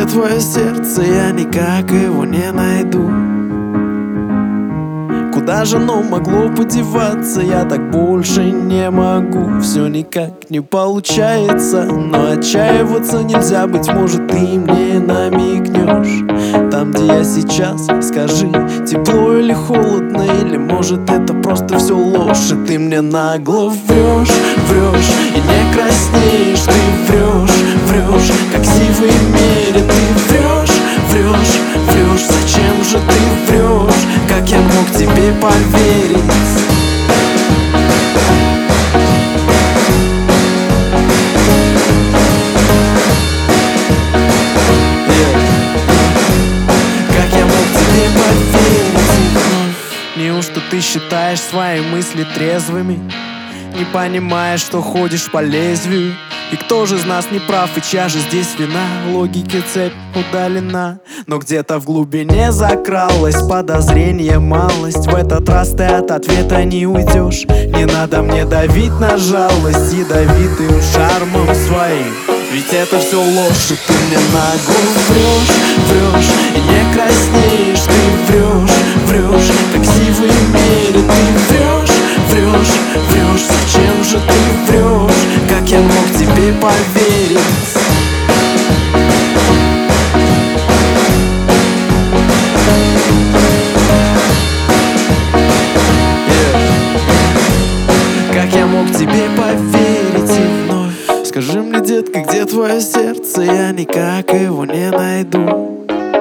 твое сердце, я никак его не найду. Куда же оно могло подеваться, я так больше не могу. Все никак не получается, но отчаиваться нельзя. Быть может, ты мне намекнешь. Там, где я сейчас, скажи, тепло или холодно, или может это просто все ложь. И ты мне нагло врешь, врешь и не краснеешь. Ты врешь, врешь, как сивый мерин. Ты врешь, врешь, врешь, зачем же ты врешь? Как я мог тебе поверить? Как я мог тебе поверить? Неужто ты считаешь свои мысли трезвыми? Не понимаешь, что ходишь по лезвию? И кто же из нас не прав, и чья же здесь вина? Логики цепь удалена, но где-то в глубине закралось подозрение, малость. В этот раз ты от ответа не уйдешь. Не надо мне давить на жалость ядовитым шармом своим, ведь это все ложь. И ты мне нагло врешь, врешь и не краснеешь. Ты врешь, врешь, как сивый мерин. Ты врешь, врешь, врешь, зачем же ты врешь? Как я мог тебе поверить? Как я мог тебе поверить и вновь? Скажи мне, детка, где твое сердце? Я никак его не найду.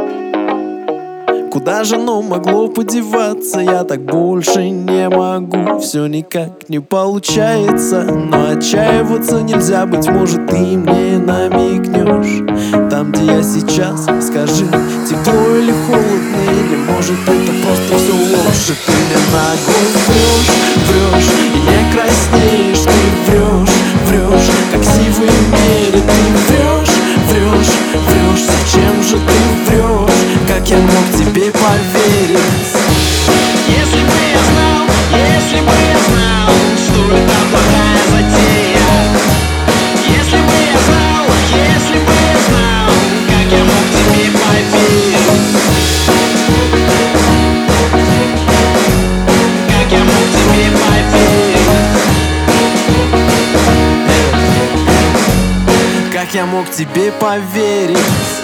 Куда же оно могло подеваться? Я так больше не могу. Все никак не получается, но отчаиваться нельзя. Быть может, ты мне намекнешь. Там, где я сейчас, скажи, тепло или холодно, или может это просто все ложь. И ты мне нагло врешь, врешь и не краснеешь. Ты врешь, врешь, как сивый мерин. Ты врешь, врешь, врешь, зачем же ты врешь? Как я мог тебе поверить? Если бы я знал, что это плохая затея. Если бы я знал, как я мог тебе поверить? Как я мог тебе поверить? Как я мог тебе поверить?